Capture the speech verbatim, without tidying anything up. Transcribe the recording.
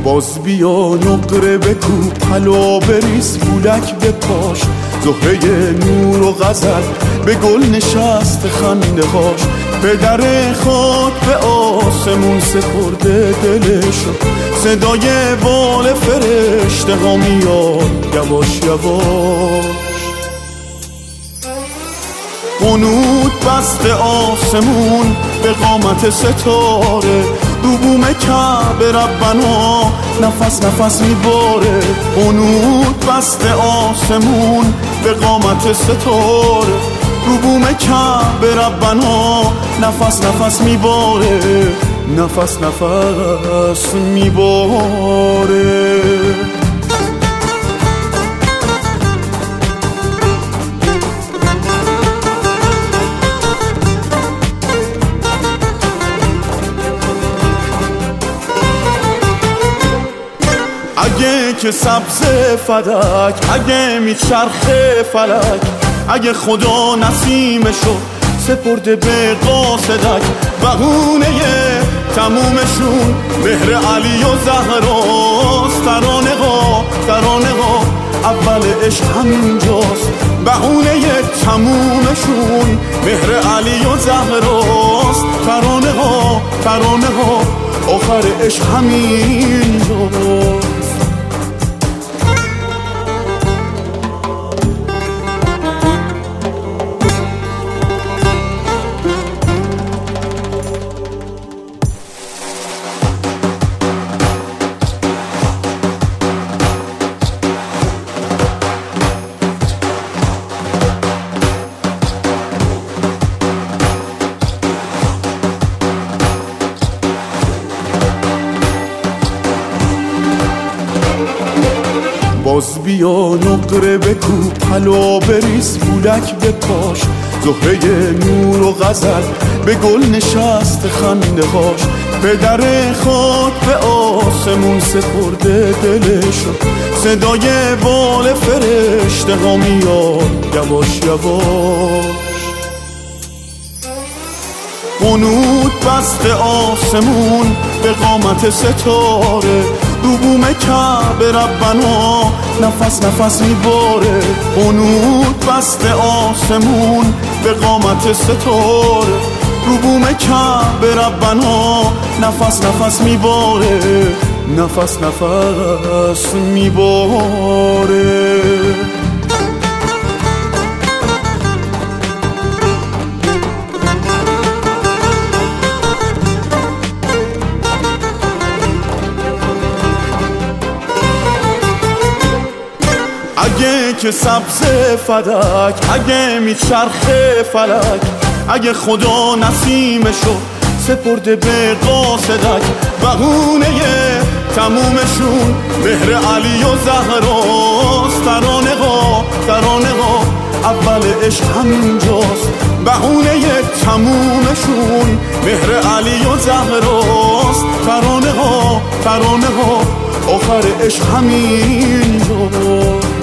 باز بیا نقره بکوب حلا بریز بولک به پاش، زهره نور و غزل به گل نشست خنده هاش. پدر خاک به آسمون سپرده دلشو، صدای بال فرشته ها میاد یواش یواش. قنوت بست آسمون به قامت ستاره، رو بوم کعبه ربنا نفس نفس میباره. قنوت بست آسمون به قامت ستاره، رو بوم کعبه ربنا نفس نفس میباره، نفس نفس میباره. اگه که سبز فلک، اگه میچرخه فلک، اگه خدا نسیمشو سپرده به قاصدک، بهونه تمومشون مهر علی و زهراست. ترانه ها ترانه ها اول عشق همینجاست، بهونه تمومشون مهر علی و زهراست. ترانه ها ترانه ها آخر عشق همینجاست. باز بیا نقره بکوب حلا بریز بولک به پاش، زهره نور و غزل به گل نشست خنده هاش. پدر خاک به آسمون سپرده دلشو، صدای بال فرشته ها میاد یواش یواش. قنوت بست آسمون به قامت ستاره، رو بوم کعبه ربنا نفس نفس میباره. قنوت بست آسمون به قامت ستاره، رو بوم کعبه ربنا نفس نفس میباره، نفس نفس میباره. اگه که سبز فلک، اگه میچرخه فلک، اگه خدا نسیمشو سپرده به قاصدک، بهونه تمومشون مهر علی و زهراست. ترانه ها ترانه ها اول عشق همینجاست، بهونه تمومشون مهر علی و زهراست. ترانه ها ترانه ها آخر عشق همینجاست.